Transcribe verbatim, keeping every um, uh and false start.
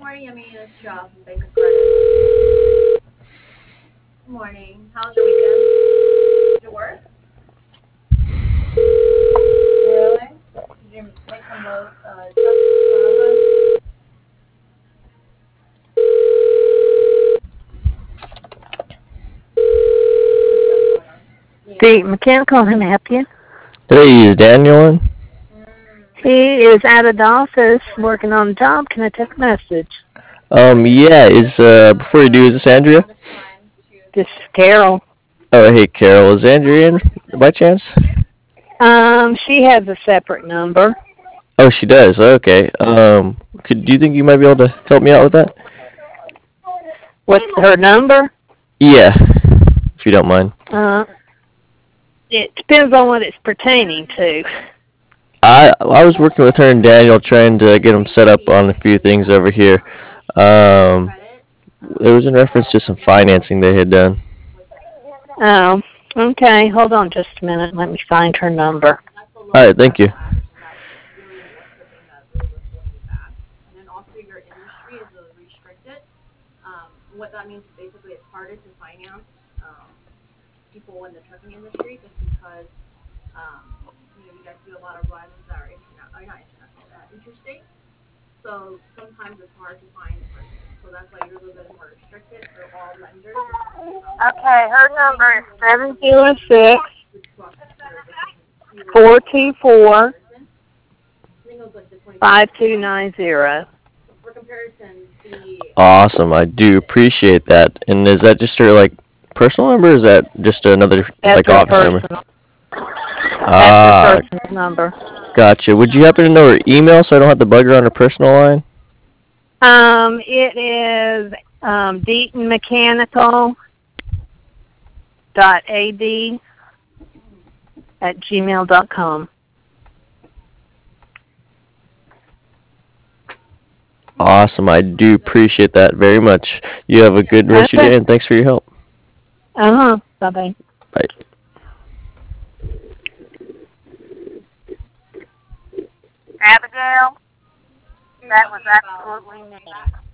morning, Yummy. It's Job from Bank of Credit. Good morning. How's your weekend? Did you work? Really? Did you make some load, uh, truck, The mechanical, can I help you? Hey, is Daniel in? He is out of the office working on the job. Can I take a message? Um, yeah, is, uh, before you do, is this Andrea? This is Carol. Oh, hey, Carol, is Andrea in, by chance? Um, she has a separate number. Oh, she does, okay. Um, could, do you think you might be able to help me out with that? What's her number? Yeah, if you don't mind. Uh, it depends on what it's pertaining to. I I was working with her and Daniel trying to get them set up on a few things over here. Um, it was in reference to some financing they had done. Oh, okay. Hold on just a minute. Let me find her number. All right, thank you. Um, what that means is basically it's harder to finance um, people in the trucking industry just because um, you know you guys do a lot of runs that are interna- or not international, uh, interstate. So sometimes it's hard to find the person. So that's why you're a little bit more restricted for all lenders. Okay, her number is seven zero six, four two four, five two nine zero. For comparison, the Awesome, I do appreciate that. And is that just her like personal number, or is that just another That's like her office number? personal. That's Ah, her personal number. gotcha. Would you happen to know her email so I don't have to bug her on her personal line? Um, it is um, Deaton Mechanical dot ad at gmail dot com. Awesome, I do appreciate that very much. You have a good rest of your Okay. day, and thanks for your help. Uh huh. Bye bye. Bye. Abigail, that was absolutely me.